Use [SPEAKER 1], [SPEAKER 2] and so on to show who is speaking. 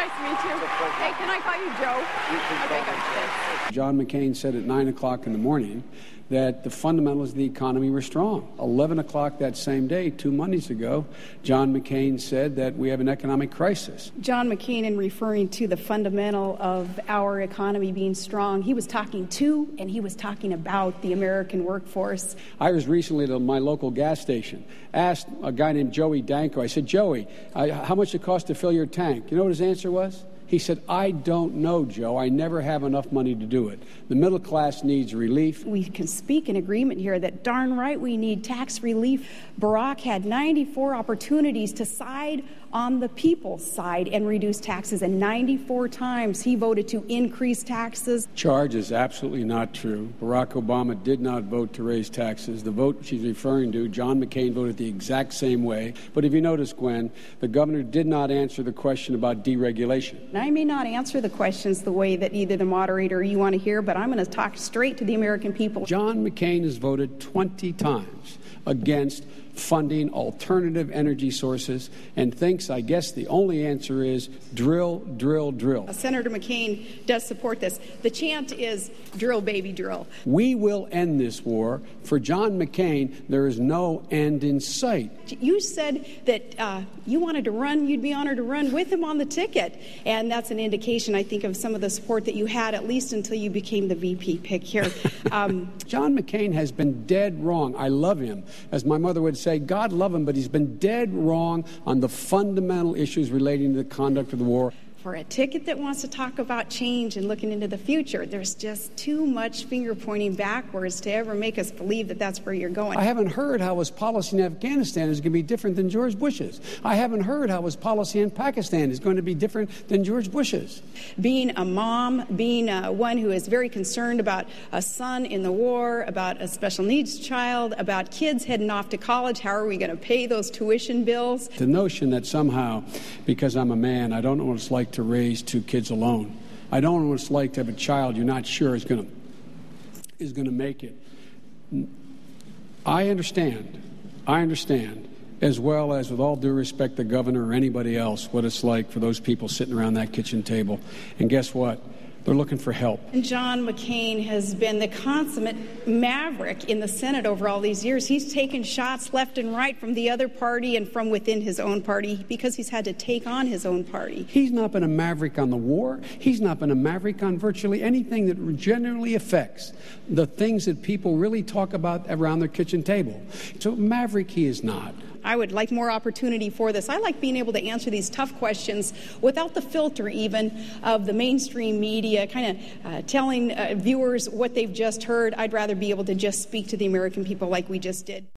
[SPEAKER 1] Nice to meet you. Hey, can I call you Joe? Okay, good. Thanks.
[SPEAKER 2] John McCain said at 9 o'clock in the morning that the fundamentals of the economy were strong. 11 o'clock that same day, 2 Mondays ago, John McCain said that we have an economic crisis.
[SPEAKER 3] John McCain, in referring to the fundamental of our economy being strong, he was talking to and he was talking about the American workforce.
[SPEAKER 2] I was recently at my local gas station, asked a guy named Joey Danko, I said, Joey, how much it cost to fill your tank? You know what his answer was? He said, I don't know, Joe. I never have enough money to do it. The middle class needs relief.
[SPEAKER 3] We can speak in agreement here that darn right we need tax relief. Barack had 94 opportunities to side on the people's side and reduce taxes, and 94 times he voted to increase taxes.
[SPEAKER 2] Charge is absolutely not true. Barack Obama did not vote to raise taxes. The vote she's referring to, John McCain voted the exact same way. But if you notice, Gwen, the governor did not answer the question about deregulation.
[SPEAKER 3] I may not answer the questions the way that either the moderator or you want to hear, but I'm going to talk straight to the American people.
[SPEAKER 2] John McCain has voted 20 times against funding alternative energy sources and thinks, I guess, the only answer is drill, drill, drill.
[SPEAKER 3] Senator McCain does support this. The chant is drill, baby, drill.
[SPEAKER 2] We will end this war. For John McCain, there is no end in sight.
[SPEAKER 3] You said that you wanted to run, you'd be honored to run with him on the ticket. And that's an indication, I think, of some of the support that you had, at least until you became the VP pick here.
[SPEAKER 2] John McCain has been dead wrong. I love him. As my mother would say, God love him, but he's been dead wrong on the fundamental issues relating to the conduct of the war.
[SPEAKER 3] For a ticket that wants to talk about change and looking into the future, there's just too much finger-pointing backwards to ever make us believe that that's where you're going.
[SPEAKER 2] I haven't heard how his policy in Afghanistan is going to be different than George Bush's. I haven't heard how his policy in Pakistan is going to be different than George Bush's.
[SPEAKER 3] Being a mom, being one who is very concerned about a son in the war, about a special needs child, about kids heading off to college, how are we going to pay those tuition bills?
[SPEAKER 2] The notion that somehow, because I'm a man, I don't know what it's like to raise 2 kids alone. I don't know what it's like to have a child you're not sure is going to make it. I understand, as well as, with all due respect, the governor or anybody else, what it's like for those people sitting around that kitchen table. And guess what? They're looking for help.
[SPEAKER 3] And John McCain has been the consummate maverick in the Senate over all these years. He's taken shots left and right from the other party and from within his own party because he's had to take on his own party.
[SPEAKER 2] He's not been a maverick on the war. He's not been a maverick on virtually anything that generally affects the things that people really talk about around their kitchen table. So maverick he is not.
[SPEAKER 3] I would like more opportunity for this. I like being able to answer these tough questions without the filter even of the mainstream media kind of telling viewers what they've just heard. I'd rather be able to just speak to the American people like we just did.